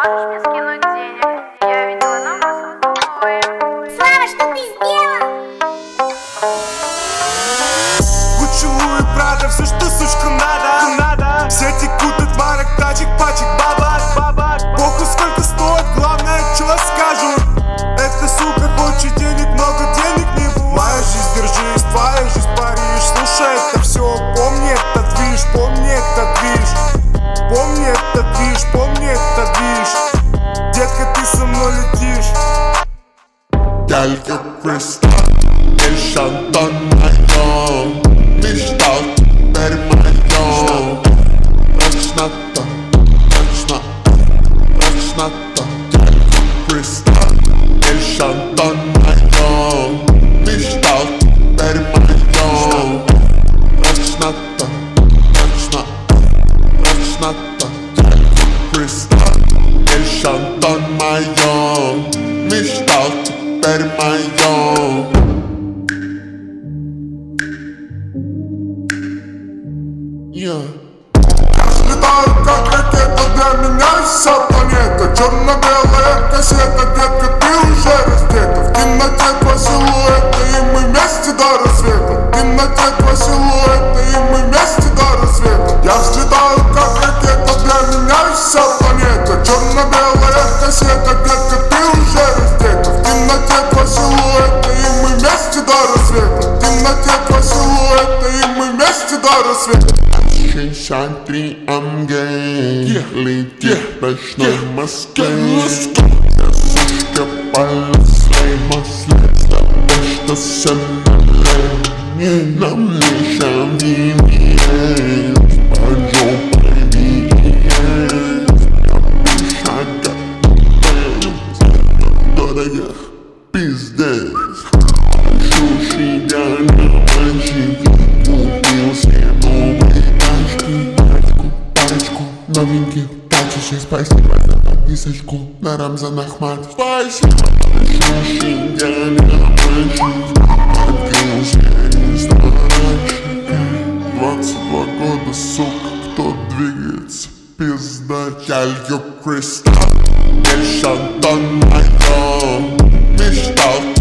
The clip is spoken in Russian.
можешь мне скинуть денег? Я видела на вас обоим. Слава, что ты сделал? Гуччи, Луи, Прада, все, что сучка надо. Все текут от марок, тачек, пачек, бабак. Похуй сколько стоит, главное, чё скажут. Эта сука хочет денег, много денег не будет. Моя жизнь, держись, твоя жизнь, Париж. Слушай это все, помни этот движ, помни этот движ. Помни этот движ, помни этот движ. Детка, ты со мной летишь. Girl, you crystal, el Shantan mają. Myślał, permają. Racznata, girl, you crystal, el Shantan mają. Myślał, permają. Racznata, girl, you crystal, el Shantan mają. Myślał, пермайон. Я взлетаю как ракета, для меня вся планета. Черно-белая кассета, детка, ты уже раздета. В темноте два силуэта, и мы вместе до рассвета. В темноте два силуэта, и мы вместе до рассвета. Я взлетаю как ракета, для меня вся планета. Черно-белая кассета, детка, ты уже раздета. В темноте два силуэта, и мы вместе до рассвета. В темноте два силуэта, и мы вместе до рассвета. 63 АМГ летит в ночной Москве. Сушка полослей масле, с тобой что все налей. Нам не шамини, пойдем привет. Шага, дорогих пиздец. Шуши на мальчик, купил себе новые парочку новеньких тачек. Спасибо за подписочку на Рамзан Ахмат. Спасибо. Шуши на мальчик, купил себе старачек. 22 года, сука, кто двигается? Пизда. Girl, you crystal, el Shantan mają. Myślał,